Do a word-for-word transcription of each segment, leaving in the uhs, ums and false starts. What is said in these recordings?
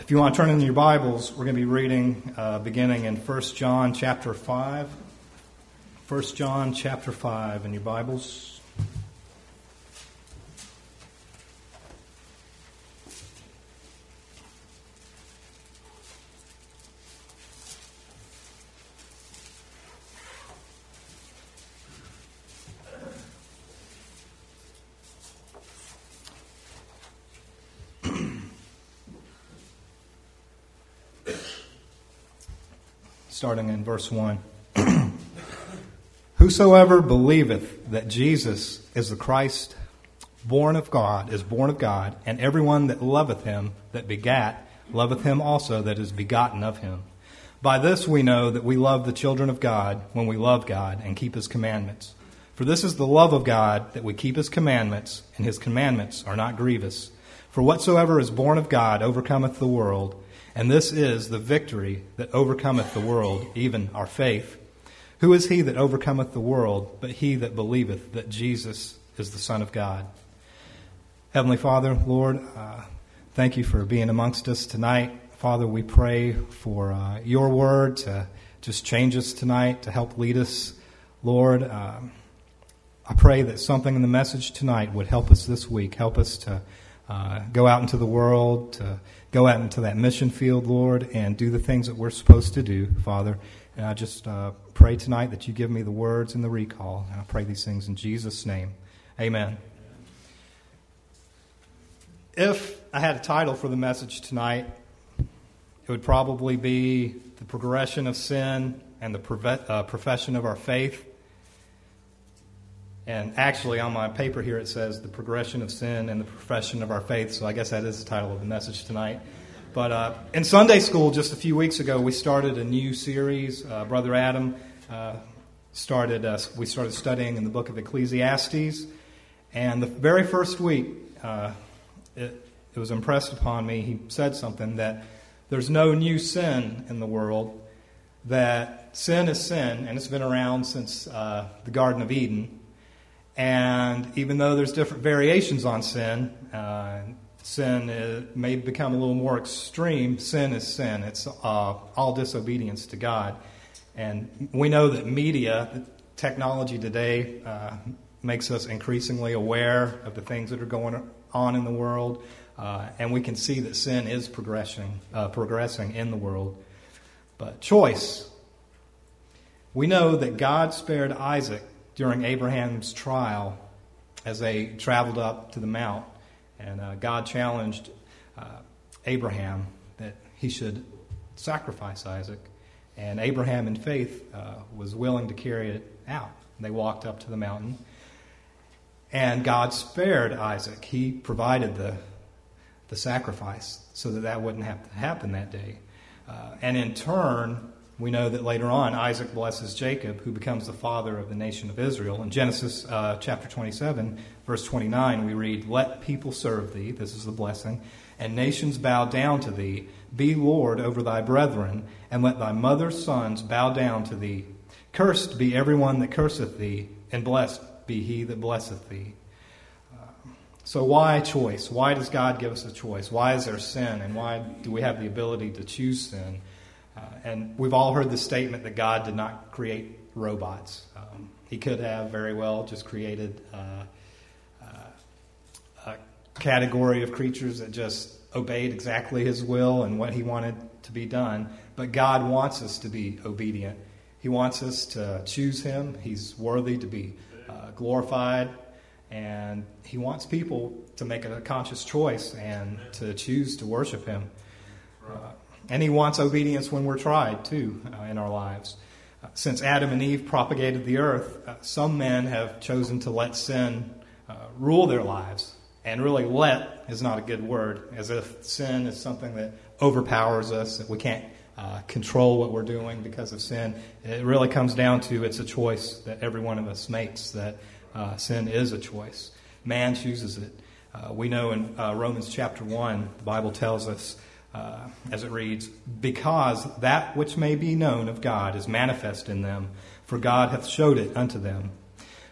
If you want to turn in your Bibles, we're going to be reading uh, beginning in First John chapter five. First John chapter five in your Bibles. Starting in verse one. Whosoever believeth that Jesus is the Christ, born of God, is born of God, and everyone that loveth him that begat, loveth him also that is begotten of him. By this we know that we love the children of God, when we love God and keep his commandments. For this is the love of God, that we keep his commandments, and his commandments are not grievous. For whatsoever is born of God overcometh the world. And this is the victory that overcometh the world, even our faith. Who is he that overcometh the world, but he that believeth that Jesus is the Son of God? Heavenly Father, Lord, uh, thank you for being amongst us tonight. Father, we pray for uh, your word to just change us tonight, to help lead us. Lord, uh, I pray that something in the message tonight would help us this week, help us to uh, go out into the world, to go out into that mission field, Lord, and do the things that we're supposed to do, Father. And I just uh, pray tonight that you give me the words and the recall. And I pray these things in Jesus' name. Amen. If I had a title for the message tonight, it would probably be The Progression of Sin and the Profe- uh, Profession of Our Faith. And actually, on my paper here, it says The Progression of Sin and the Profession of Our Faith. So I guess that is the title of the message tonight. But uh, in Sunday school, just a few weeks ago, we started a new series. Uh, Brother Adam uh, started, uh, we started studying in the book of Ecclesiastes. And the very first week, uh, it, it was impressed upon me, he said something, that there's no new sin in the world, that sin is sin, and it's been around since uh, the Garden of Eden. And even though there's different variations on sin, uh, sin is, may become a little more extreme, sin is sin. It's uh, all disobedience to God. And we know that media, technology today, uh, makes us increasingly aware of the things that are going on in the world. Uh, and we can see that sin is progressing, uh, progressing in the world. But choice. We know that God spared Isaac during Abraham's trial as they traveled up to the mount. And uh, God challenged uh, Abraham that he should sacrifice Isaac. And Abraham, in faith, uh, was willing to carry it out. They walked up to the mountain. And God spared Isaac. He provided the, the sacrifice so that that wouldn't have to happen that day. Uh, and in turn, we know that later on, Isaac blesses Jacob, who becomes the father of the nation of Israel. In Genesis uh, chapter twenty-seven, verse twenty-nine, we read, "Let people serve thee," this is the blessing, "and nations bow down to thee. Be Lord over thy brethren, and let thy mother's sons bow down to thee. Cursed be everyone that curseth thee, and blessed be he that blesseth thee." Uh, so why choice? Why does God give us a choice? Why is there sin, and why do we have the ability to choose sin? Uh, and we've all heard the statement that God did not create robots. Um, he could have very well just created uh, uh, a category of creatures that just obeyed exactly his will and what he wanted to be done. But God wants us to be obedient. He wants us to choose him. He's worthy to be uh, glorified. And he wants people to make a conscious choice and to choose to worship him. Uh, And he wants obedience when we're tried, too, uh, in our lives. Uh, since Adam and Eve propagated the earth, uh, some men have chosen to let sin uh, rule their lives. And really, let is not a good word, as if sin is something that overpowers us, that we can't uh, control what we're doing because of sin. It really comes down to it's a choice that every one of us makes, that uh, sin is a choice. Man chooses it. Uh, we know in uh, Romans chapter one, the Bible tells us, Uh, as it reads, "Because that which may be known of God is manifest in them, for God hath showed it unto them.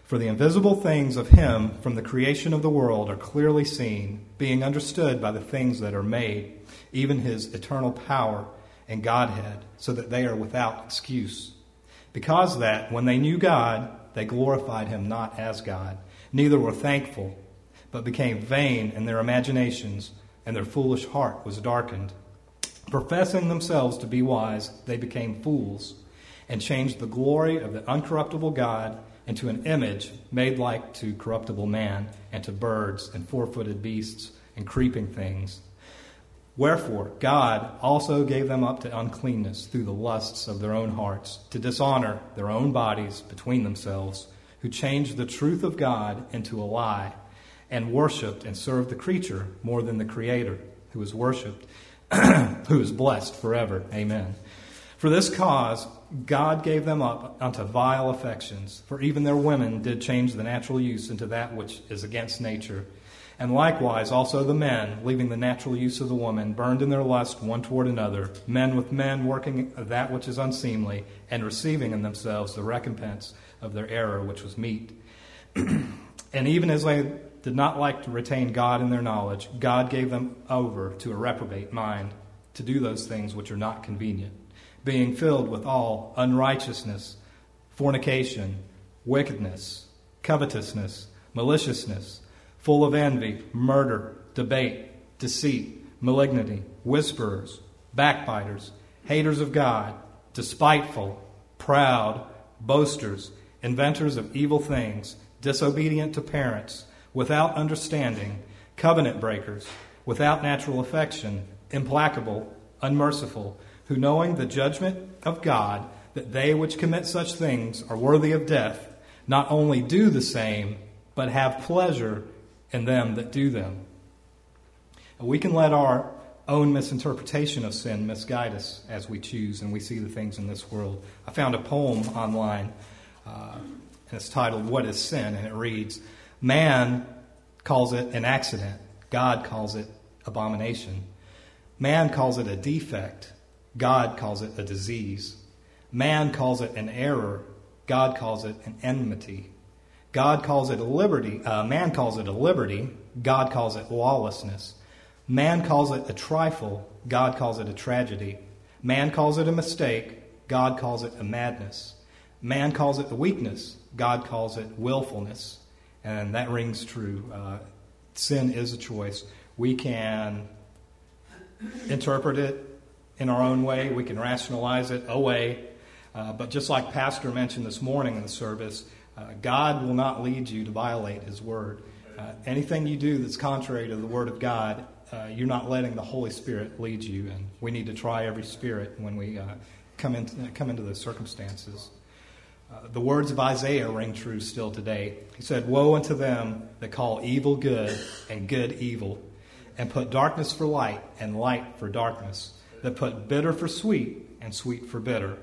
For the invisible things of him from the creation of the world are clearly seen, being understood by the things that are made, even his eternal power and Godhead, so that they are without excuse. Because that, when they knew God, they glorified him not as God, neither were thankful, but became vain in their imaginations, and their foolish heart was darkened. Professing themselves to be wise, they became fools, and changed the glory of the uncorruptible God into an image made like to corruptible man, and to birds, and four-footed beasts, and creeping things. Wherefore God also gave them up to uncleanness through the lusts of their own hearts, to dishonor their own bodies between themselves, who changed the truth of God into a lie, and worshipped and served the creature more than the Creator, who is worshipped, who is blessed forever. Amen. For this cause God gave them up unto vile affections, for even their women did change the natural use into that which is against nature. And likewise also the men, leaving the natural use of the woman, burned in their lust one toward another, men with men working that which is unseemly, and receiving in themselves the recompense of their error which was meet. And even as they did not like to retain God in their knowledge, God gave them over to a reprobate mind, to do those things which are not convenient, being filled with all unrighteousness, fornication, wickedness, covetousness, maliciousness, full of envy, murder, debate, deceit, malignity, whisperers, backbiters, haters of God, despiteful, proud, boasters, inventors of evil things, disobedient to parents, without understanding, covenant breakers, without natural affection, implacable, unmerciful, who knowing the judgment of God, that they which commit such things are worthy of death, not only do the same, but have pleasure in them that do them. We can let our own misinterpretation of sin misguide us as we choose and we see the things in this world. I found a poem online, uh, and it's titled, What is Sin? And it reads, Man calls it an accident. God calls it abomination. Man calls it a defect. God calls it a disease. Man calls it an error. God calls it an enmity. God calls it a liberty. Uh, man calls it a liberty. God calls it lawlessness. Man calls it a trifle. God calls it a tragedy. Man calls it a mistake. God calls it a madness. Man calls it a weakness. God calls it willfulness. And that rings true. Uh, sin is a choice. We can interpret it in our own way. We can rationalize it away. Uh, but just like Pastor mentioned this morning in the service, uh, God will not lead you to violate His Word. Uh, anything you do that's contrary to the Word of God, uh, you're not letting the Holy Spirit lead you. And we need to try every spirit when we uh, come into come into those circumstances. Uh, the words of Isaiah ring true still today. He said, Woe unto them that call evil good and good evil, and put darkness for light and light for darkness, that put bitter for sweet and sweet for bitter.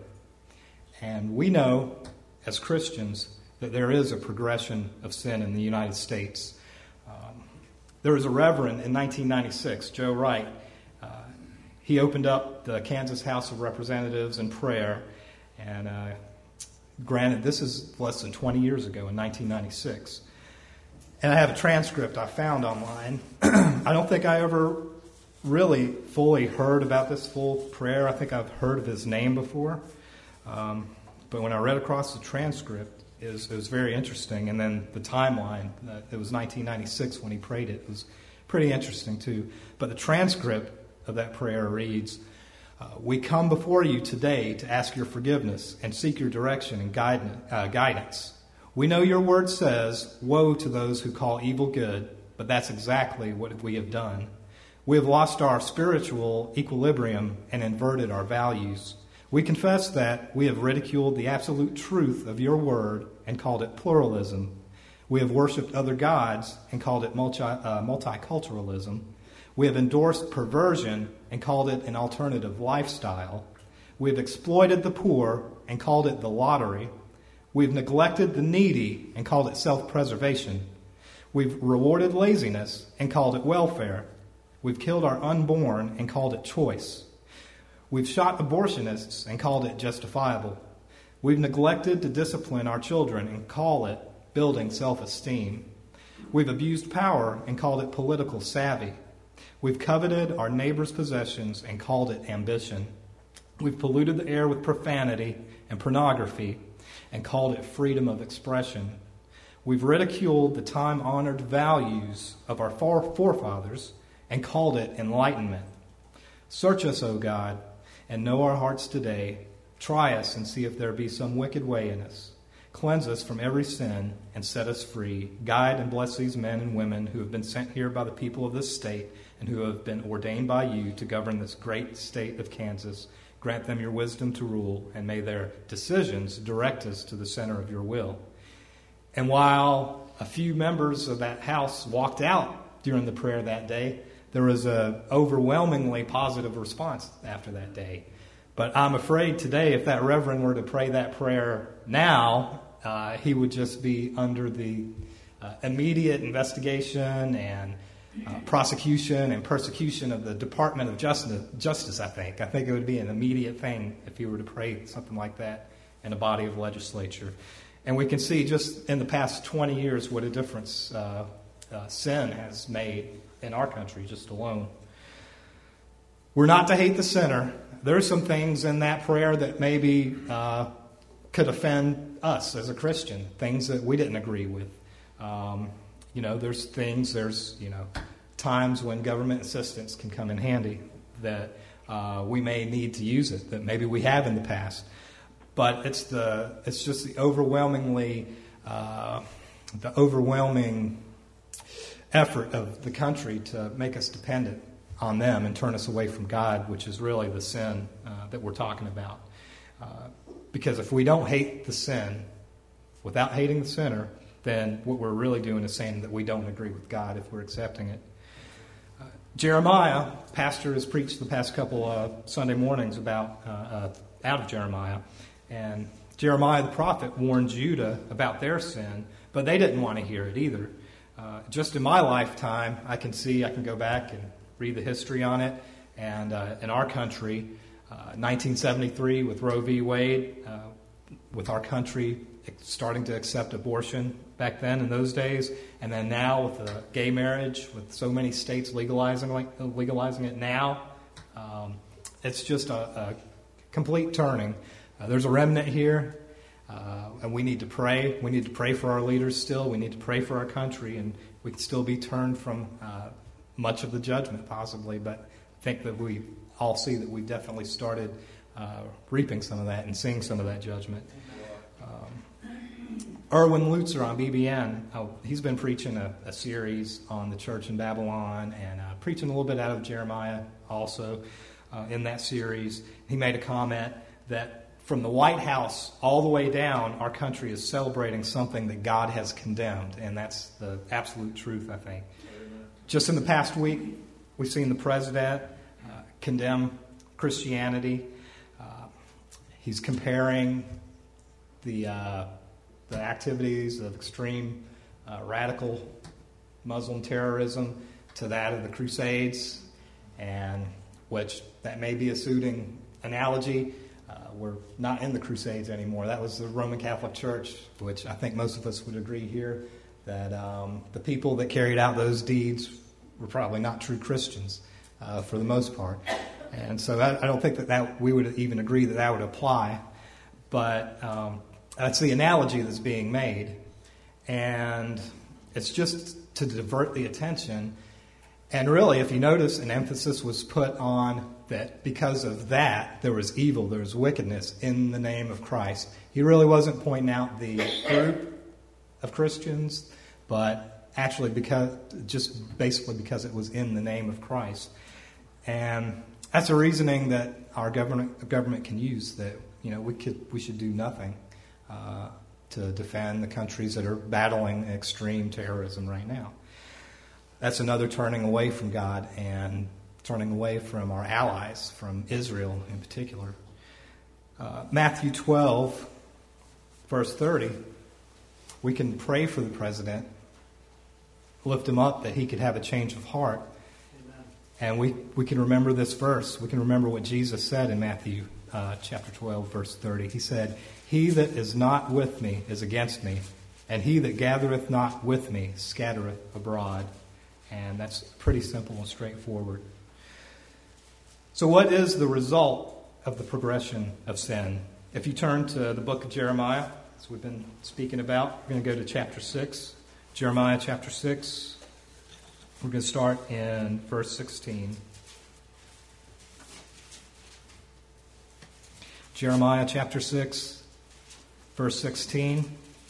And we know, as Christians, that there is a progression of sin in the United States. Um, there was a reverend in nineteen ninety-six, Joe Wright. Uh, he opened up the Kansas House of Representatives in prayer, and uh, granted, this is less than twenty years ago in nineteen ninety-six. And I have a transcript I found online. I don't think I ever really fully heard about this full prayer. I think I've heard of his name before. Um, but when I read across the transcript, it was, it was very interesting. And then the timeline, uh, it was nineteen ninety-six when he prayed it. It was pretty interesting too. But the transcript of that prayer reads, uh, We come before you today to ask your forgiveness and seek your direction and guidance. Uh, guidance. We know your word says, Woe to those who call evil good, but that's exactly what we have done. We have lost our spiritual equilibrium and inverted our values. We confess that we have ridiculed the absolute truth of your word and called it pluralism. We have worshipped other gods and called it multi, uh, multiculturalism. We have endorsed perversion and called it an alternative lifestyle. We have exploited the poor and called it the lottery. We've neglected the needy and called it self-preservation. We've rewarded laziness and called it welfare. We've killed our unborn and called it choice. We've shot abortionists and called it justifiable. We've neglected to discipline our children and call it building self-esteem. We've abused power and called it political savvy. We've coveted our neighbor's possessions and called it ambition. We've polluted the air with profanity and pornography and called it freedom of expression. We've ridiculed the time-honored values of our forefathers and called it enlightenment. Search us, O God, and know our hearts today. Try us and see if there be some wicked way in us. Cleanse us from every sin and set us free. Guide and bless these men and women who have been sent here by the people of this state and who have been ordained by you to govern this great state of Kansas. Grant them your wisdom to rule, and may their decisions direct us to the center of your will. And while a few members of that house walked out during the prayer that day, there was an overwhelmingly positive response after that day. But I'm afraid today, if that reverend were to pray that prayer now, uh, he would just be under the uh, immediate investigation and uh, prosecution and persecution of the Department of Justice, Justice, I think. I think it would be an immediate thing if he were to pray something like that in a body of legislature. And we can see just in the past twenty years what a difference uh, uh, sin has made in our country just alone. We're not to hate the sinner. There are some things in that prayer that maybe uh, could offend us as a Christian, things that we didn't agree with. Um, you know, there's things, there's, you know, times when government assistance can come in handy that uh, we may need to use it, that maybe we have in the past. But it's the it's just the overwhelmingly uh, the overwhelming effort of the country to make us dependent on them and turn us away from God, which is really the sin uh, that we're talking about. Uh, because if we don't hate the sin without hating the sinner, then what we're really doing is saying that we don't agree with God if we're accepting it. Uh, Jeremiah, pastor has preached the past couple of Sunday mornings about uh, uh, out of Jeremiah. And Jeremiah the prophet warned Judah about their sin, but they didn't want to hear it either. Uh, just in my lifetime, I can see, I can go back and read the history on it. And uh, in our country, uh, nineteen seventy-three with Roe v. Wade, uh, with our country starting to accept abortion back then in those days, and then now with the gay marriage, with so many states legalizing legalizing it now, um, it's just a, a complete turning. Uh, there's a remnant here, uh, and we need to pray. We need to pray for our leaders still. We need to pray for our country, and we can still be turned from uh, much of the judgment, possibly. But I think that we all see that we've definitely started uh, reaping some of that and seeing some of that judgment. Um, Erwin Lutzer on B B N, uh, he's been preaching a, a series on the church in Babylon and uh, preaching a little bit out of Jeremiah also uh, in that series. He made a comment that from the White House all the way down, our country is celebrating something that God has condemned, and that's the absolute truth, I think. Just in the past week, we've seen the president uh, condemn Christianity. Uh, he's comparing the uh, the activities of extreme uh, radical Muslim terrorism to that of the Crusades, and which that may be a suiting analogy. Uh, we're not in the Crusades anymore. That was the Roman Catholic Church, which I think most of us would agree here, that um, the people that carried out those deeds were probably not true Christians uh, for the most part. And so I, I don't think that, that we would even agree that that would apply. But um, that's the analogy that's being made. And it's just to divert the attention. And really, if you notice, an emphasis was put on that because of that, there was evil, there was wickedness in the name of Christ. He really wasn't pointing out the group of Christians, but actually because just basically because it was in the name of Christ. And that's a reasoning that our government government can use, that you know we could we should do nothing uh, to defend the countries that are battling extreme terrorism right now. That's another turning away from God and turning away from our allies, from Israel in particular. Uh, Matthew twelve, verse thirty, we can pray for the president, lift him up that he could have a change of heart. Amen. And we, we can remember this verse. We can remember what Jesus said in Matthew uh, chapter twelve, verse thirty. He said, "He that is not with me is against me, And he that gathereth not with me scattereth abroad. And that's pretty simple and straightforward. So what is the result of the progression of sin? If you turn to the book of Jeremiah, as we've been speaking about, we're going to go to chapter six. Jeremiah chapter six. We're going to start in verse sixteen. Jeremiah chapter six, verse sixteen.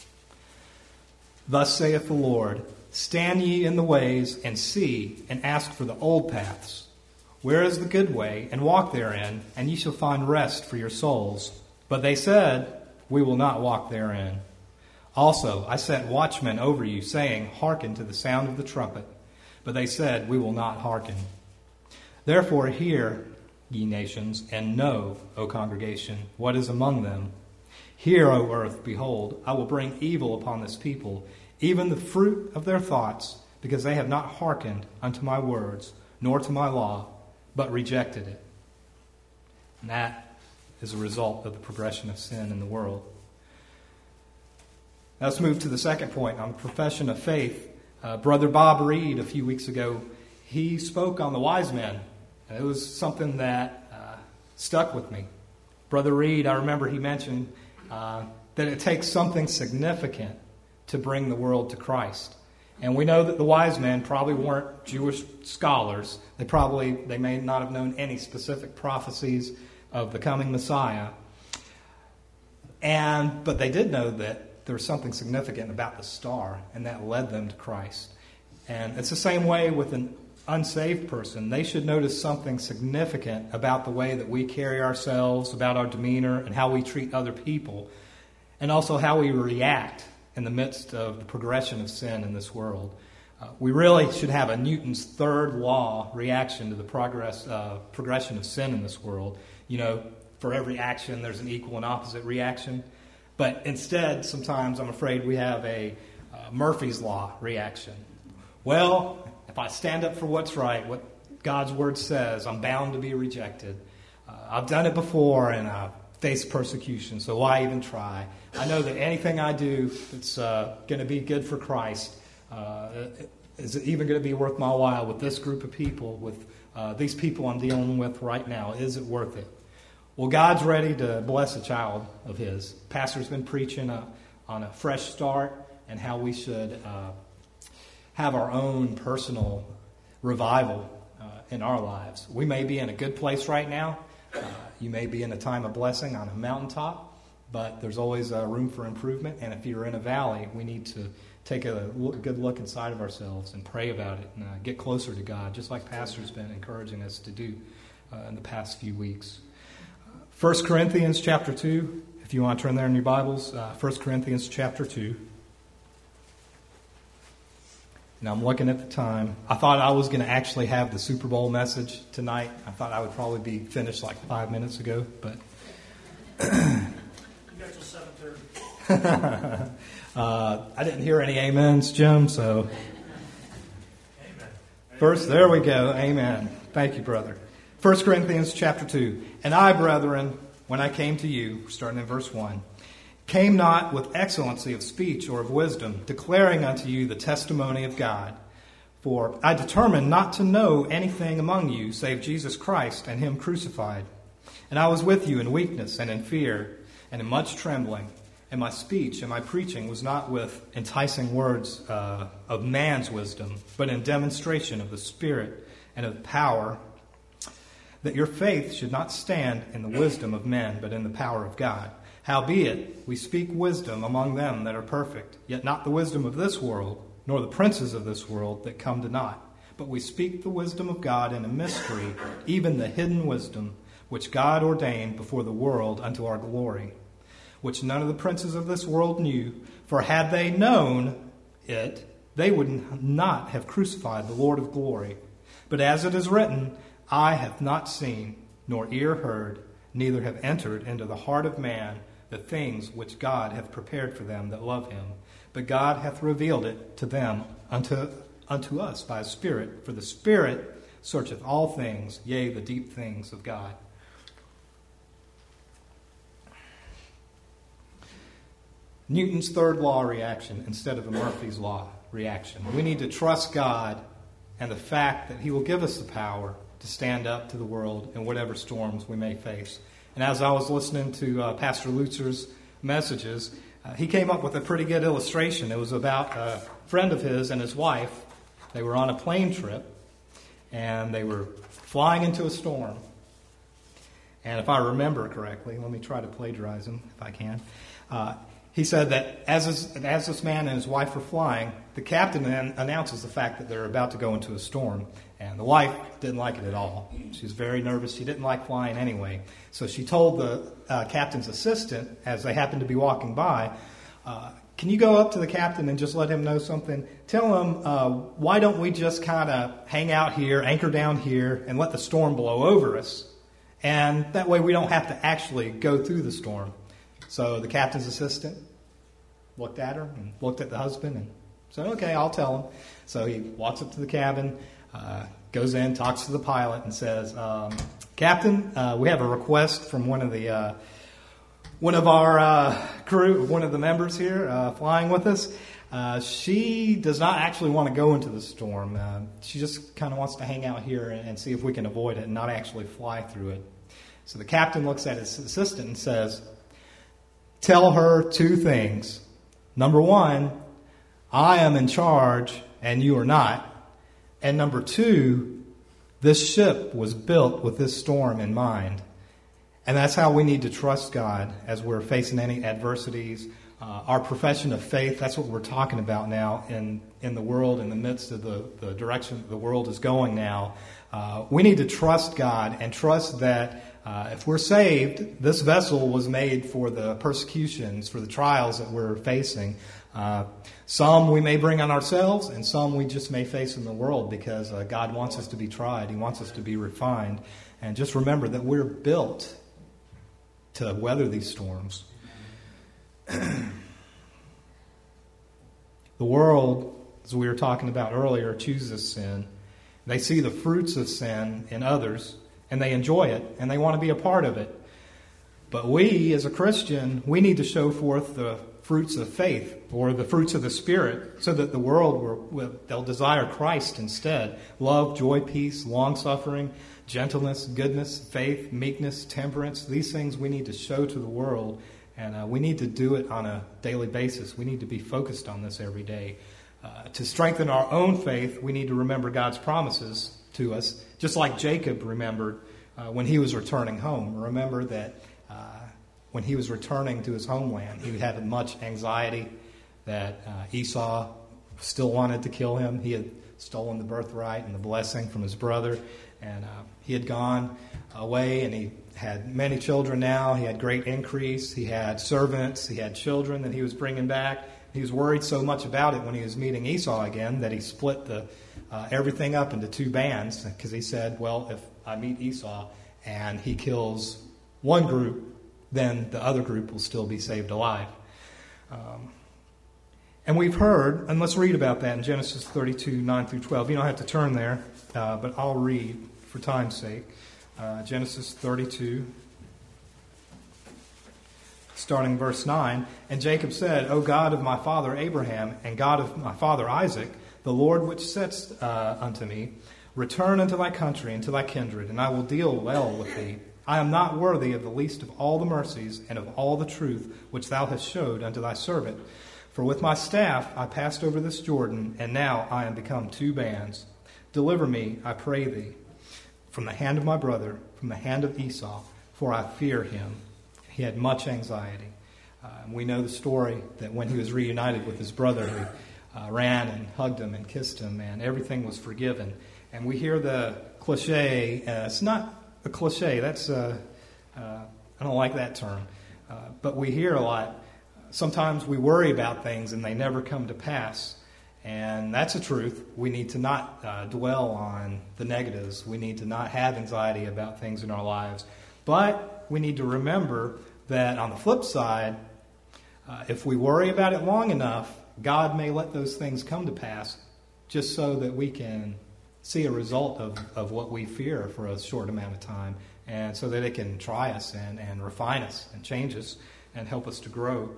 Thus saith the Lord, stand ye in the ways, and see, and ask for the old paths. Where is the good way? And walk therein, and ye shall find rest for your souls. But they said, we will not walk therein. Also, I set watchmen over you, saying, hearken to the sound of the trumpet. But they said, we will not hearken. Therefore hear, ye nations, and know, O congregation, what is among them. Hear, O earth, behold, I will bring evil upon this people, even the fruit of their thoughts, because they have not hearkened unto my words, nor to my law, but rejected it. And that is a result of the progression of sin in the world. Now let's move to the second point on the profession of faith. Uh, Brother Bob Reed, a few weeks ago, he spoke on the wise men. And it was something that uh, stuck with me. Brother Reed, I remember he mentioned uh, that it takes something significant to bring the world to Christ. And we know that the wise men probably weren't Jewish scholars. They probably, they may not have known any specific prophecies of the coming Messiah. And, but they did know that there was something significant about the star, and that led them to Christ. And it's the same way with an unsaved person. They should notice something significant about the way that we carry ourselves, about our demeanor, and how we treat other people, and also how we react in the midst of the progression of sin in this world. Uh, we really should have a Newton's third law reaction to the progress uh, progression of sin in this world. You know, for every action, there's an equal and opposite reaction. But instead, sometimes I'm afraid we have a uh, Murphy's Law reaction. Well, if I stand up for what's right, what God's Word says, I'm bound to be rejected. Uh, I've done it before, and I've faced persecution, so why even try? I know that anything I do that's uh, going to be good for Christ uh, is even going to be worth my while with this group of people, with uh, these people I'm dealing with right now. Is it worth it? Well, God's ready to bless a child of His. Pastor's been preaching a, on a fresh start and how we should uh, have our own personal revival uh, in our lives. We may be in a good place right now. Uh, you may be in a time of blessing on a mountaintop, but there's always uh, room for improvement. And if you're in a valley, we need to take a look, good look inside of ourselves and pray about it and uh, get closer to God, just like Pastor's been encouraging us to do uh, in the past few weeks. First Corinthians chapter two, if you want to turn there in your Bibles, uh, First Corinthians chapter two. Now I'm looking at the time. I thought I was going to actually have the Super Bowl message tonight. I thought I would probably be finished like five minutes ago, but you got till seven thirty. uh, I didn't hear any amens, Jim. So Amen. first, there we go. Amen. Thank you, brother. First Corinthians chapter two. And I, brethren, when I came to you, starting in verse one, came not with excellency of speech or of wisdom, declaring unto you the testimony of God. For I determined not to know anything among you save Jesus Christ and Him crucified. And I was with you in weakness and in fear and in much trembling. And my speech and my preaching was not with enticing words uh, of man's wisdom, but in demonstration of the Spirit and of power, that your faith should not stand in the wisdom of men, but in the power of God. Howbeit, we speak wisdom among them that are perfect, yet not the wisdom of this world, nor the princes of this world that come to naught. But we speak the wisdom of God in a mystery, even the hidden wisdom, which God ordained before the world unto our glory, which none of the princes of this world knew. For had they known it, they would not have crucified the Lord of glory. But as it is written, eye hath not seen, nor ear heard, neither have entered into the heart of man the things which God hath prepared for them that love Him. But God hath revealed it to them unto, unto us by His Spirit. For the Spirit searcheth all things, yea, the deep things of God. Newton's third law reaction instead of a Murphy's law reaction. We need to trust God and the fact that He will give us the power to stand up to the world in whatever storms we may face. And as I was listening to uh, Pastor Lutzer's messages, uh, he came up with a pretty good illustration. It was about a friend of his and his wife. They were on a plane trip, and they were flying into a storm. And if I remember correctly, let me try to plagiarize him if I can. Uh, he said that as this, as this man and his wife were flying, the captain then announces the fact that they're about to go into a storm. And the wife didn't like it at all. She was very nervous. She didn't like flying anyway. So she told the uh, captain's assistant, as they happened to be walking by, uh, can you go up to the captain and just let him know something? Tell him, uh, why don't we just kind of hang out here, anchor down here, and let the storm blow over us? And that way we don't have to actually go through the storm. So the captain's assistant looked at her and looked at the husband and said, okay, I'll tell him. So he walks up to the cabin, uh, goes in, talks to the pilot, and says, um, Captain, uh, we have a request from one of the uh, one of our uh, crew, one of the members here uh, flying with us. Uh, she does not actually want to go into the storm. Uh, she just kind of wants to hang out here and, and see if we can avoid it and not actually fly through it. So the captain looks at his assistant and says, tell her two things. Number one, I am in charge and you are not. And number two, this ship was built with this storm in mind. And that's how we need to trust God as we're facing any adversities. Uh, our profession of faith, that's what we're talking about now in, in the world, in the midst of the, the direction the world is going now. Uh, we need to trust God and trust that uh, if we're saved, this vessel was made for the persecutions, for the trials that we're facing. Uh, some we may bring on ourselves, and some we just may face in the world because uh, God wants us to be tried. He wants us to be refined. And just remember that we're built to weather these storms. The world, as we were talking about earlier, chooses sin. They see the fruits of sin in others, and they enjoy it, and they want to be a part of it. But we, as a Christian, we need to show forth the fruits of faith, or the fruits of the Spirit, so that the world will, will they'll desire Christ instead. Love, joy, peace, long-suffering, gentleness, goodness, faith, meekness, temperance. These things we need to show to the world, and uh, we need to do it on a daily basis. We need to be focused on this every day. Uh, to strengthen our own faith, we need to remember God's promises to us, just like Jacob remembered uh, when he was returning home. Remember that uh, when he was returning to his homeland, he had much anxiety that uh, Esau still wanted to kill him. He had stolen the birthright and the blessing from his brother, and uh, he had gone away, and he had many children now. He had great increase. He had servants. He had children that he was bringing back. He was worried so much about it when he was meeting Esau again that he split the uh, everything up into two bands, because he said, well, if I meet Esau and he kills one group, then the other group will still be saved alive. Um, and we've heard, and let's read about that in Genesis thirty-two, nine through twelve. You don't have to turn there, uh, but I'll read for time's sake. Uh, Genesis thirty-two, starting verse nine. And Jacob said, O God of my father Abraham, and God of my father Isaac, the Lord which saidst uh, unto me, return unto thy country and to thy kindred, and I will deal well with thee. I am not worthy of the least of all the mercies and of all the truth which thou hast showed unto thy servant. For with my staff I passed over this Jordan, and now I am become two bands. Deliver me, I pray thee, from the hand of my brother, from the hand of Esau, for I fear him. He had much anxiety. Uh, we know the story that when he was reunited with his brother, he uh, ran and hugged him and kissed him, and everything was forgiven. And we hear the cliche, uh, it's not a cliche, that's, uh, uh, I don't like that term, uh, but we hear a lot. Sometimes we worry about things and they never come to pass. And that's the truth. We need to not uh, dwell on the negatives. We need to not have anxiety about things in our lives. But we need to remember that on the flip side, uh, if we worry about it long enough, God may let those things come to pass just so that we can see a result of, of what we fear for a short amount of time, and so that it can try us and, and refine us and change us and help us to grow.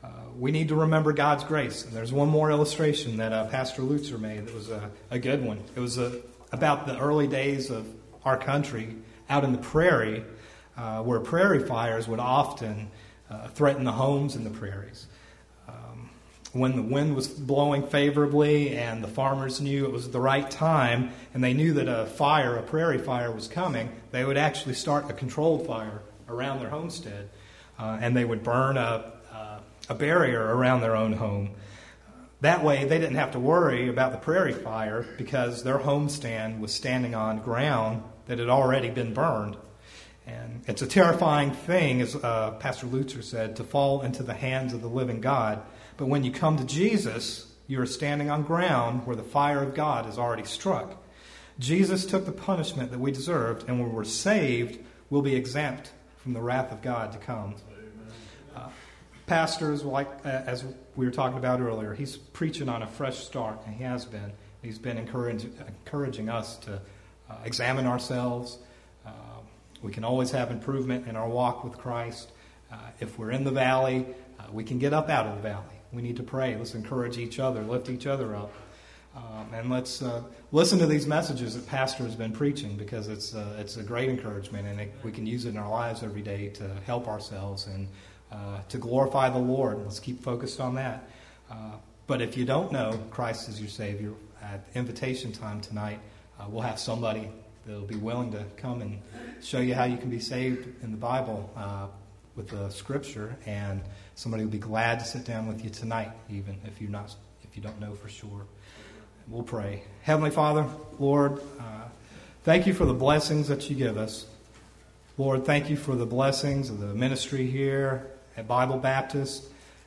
Uh, we need to remember God's grace. And there's one more illustration that uh, Pastor Lutzer made that was a, a good one. It was a, about the early days of our country out in the prairie, uh, where prairie fires would often uh, threaten the homes in the prairies. Um, when the wind was blowing favorably and the farmers knew it was the right time and they knew that a fire, a prairie fire was coming, they would actually start a controlled fire around their homestead, uh, and they would burn a a barrier around their own home. That way, they didn't have to worry about the prairie fire because their homestand was standing on ground that had already been burned. And it's a terrifying thing, as uh, Pastor Lutzer said, to fall into the hands of the living God. But when you come to Jesus, you are standing on ground where the fire of God has already struck. Jesus took the punishment that we deserved, and when we're saved, we'll be exempt from the wrath of God to come. Uh, Pastors, like uh, as we were talking about earlier, he's preaching on a fresh start, and he has been. He's been encourage, encouraging us to uh, examine ourselves. Uh, we can always have improvement in our walk with Christ. Uh, if we're in the valley, uh, we can get up out of the valley. We need to pray. Let's encourage each other, lift each other up. Um, and let's uh, listen to these messages that Pastor has been preaching, because it's, uh, it's a great encouragement, and it, we can use it in our lives every day to help ourselves and Uh, to glorify the Lord. Let's keep focused on that. Uh, but if you don't know Christ as your Savior, at invitation time tonight, uh, we'll have somebody that will be willing to come and show you how you can be saved in the Bible uh, with the Scripture, and somebody will be glad to sit down with you tonight, even if you're not, if you don't know for sure. We'll pray. Heavenly Father, Lord, uh, thank you for the blessings that you give us. Lord, thank you for the blessings of the ministry here at Bible Baptist.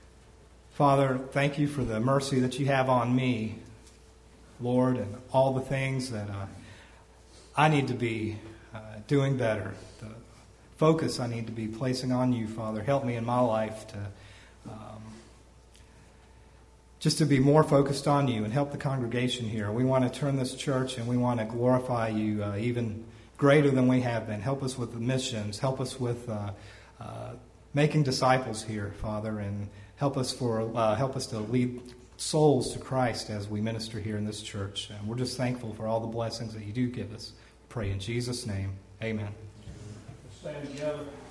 Father, thank you for the mercy that you have on me, Lord, and all the things that uh, I need to be uh, doing better. The focus I need to be placing on you, Father. Help me in my life to um, just to be more focused on you, and help the congregation here. We want to turn this church and we want to glorify you uh, even greater than we have been. Help us with the missions. Help us with uh, uh, making disciples here, Father, and help us for uh, help us to lead souls to Christ as we minister here in this church. And we're just thankful for all the blessings that you do give us. We pray in Jesus' name. Amen. Stand together.